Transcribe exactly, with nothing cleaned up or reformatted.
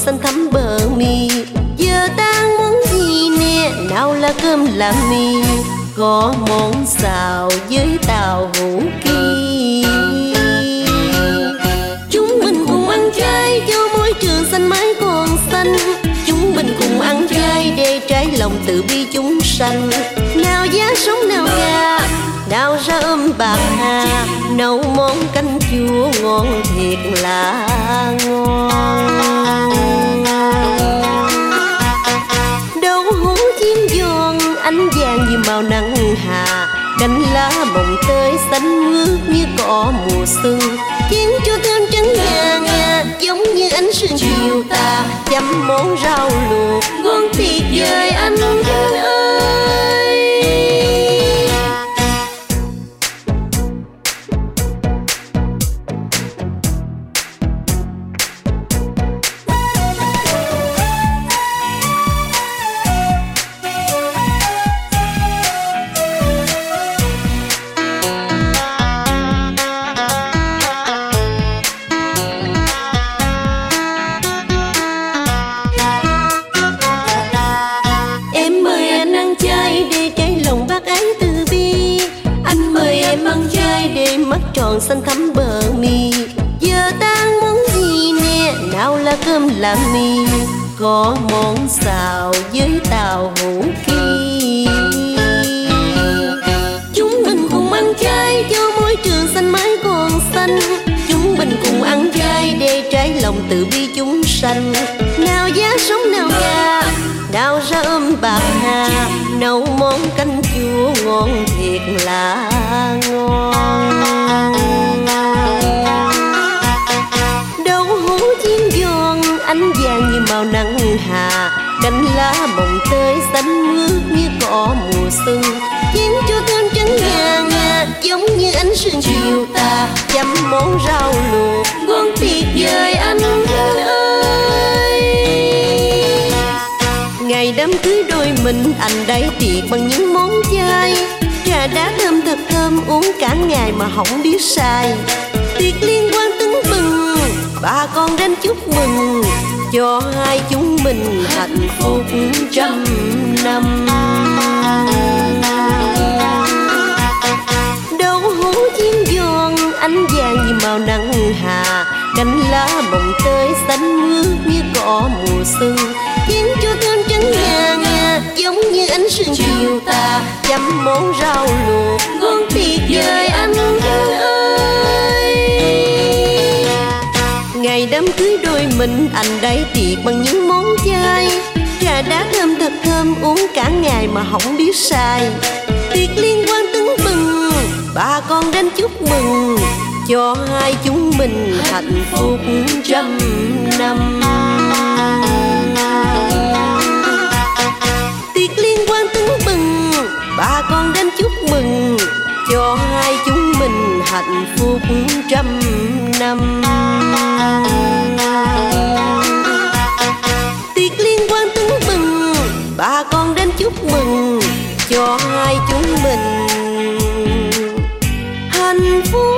xanh thắm bờ mi. Giờ ta muốn gì nè, nào là cơm là mì, có món xào với tàu hũ kỳ. Chúng mình cùng ăn chay cho môi trường xanh mãi còn xanh. Chúng mình cùng ăn chay để trái lòng từ bi chúng sanh. Nào giá sống nào gà, nào ra ôm bạc hà, nấu món canh chua ngon thiệt là ngon. Đậu hũ chiên giòn ánh vàng như màu nắng hà, cánh lá mồng tơi xanh mướt như cỏ mùa xuân, khiến cho thơm trắng ngà ngà giống như ánh sương chiều tà. Chấm món rau luộc ngon tuyệt vời anh ơi. Mắt tròn xanh thắm bờ mi. Giờ ta muốn gì nè, nào là cơm là mì, có món xào với tàu hũ kỳ. Chúng mình cùng ăn chay cho môi trường xanh mãi còn xanh. Chúng mình cùng ăn chay để trái lòng từ bi chúng sanh. Nào giá sống nào gà, nào ra ôm bạc hà, nấu món canh chua ngon thiệt là ngon. Đậu hũ chiên giòn ánh vàng như màu nắng hà, cánh lá mồng tơi xanh mướt như cỏ mùa xuân, khiến cho thơm trắng ngà ngà giống như ánh sương chiều tà. Chấm món rau luộc ngon tuyệt vời anh ơi. Ngày đám cưới đôi mình anh đãi tiệc bằng những món chay, trà đá thơm thật thơm uống cả ngày mà không biết sai. Tiệc liên quan tưng bừng, bà con đến chúc mừng cho hai chúng mình hạnh phúc trăm năm. Đậu hũ chiên giòn ánh vàng như màu nắng hà, cánh lá mồng tơi xanh mướt như cỏ mùa xuân, khiến cho thơm trắng ngà ngà giống như ánh sương chiều tà. Chấm món rau luộc ngon tuyệt vời anh ơi. Ngày đám cưới đôi mình anh đãi tiệc bằng những món chay, trà đá thơm thật thơm uống cả ngày mà không biết sai. Tiệc liên quan tưng bừng, bà con đến chúc mừng cho hai chúng mình hạnh phúc trăm năm. Tiệc liên quan tưng bừng, bà con đến chúc mừng cho hai chúng mình hạnh phúc trăm năm. Tiệc liên quan tưng bừng, bà con đến chúc mừng cho hai chúng mình hạnh phúc.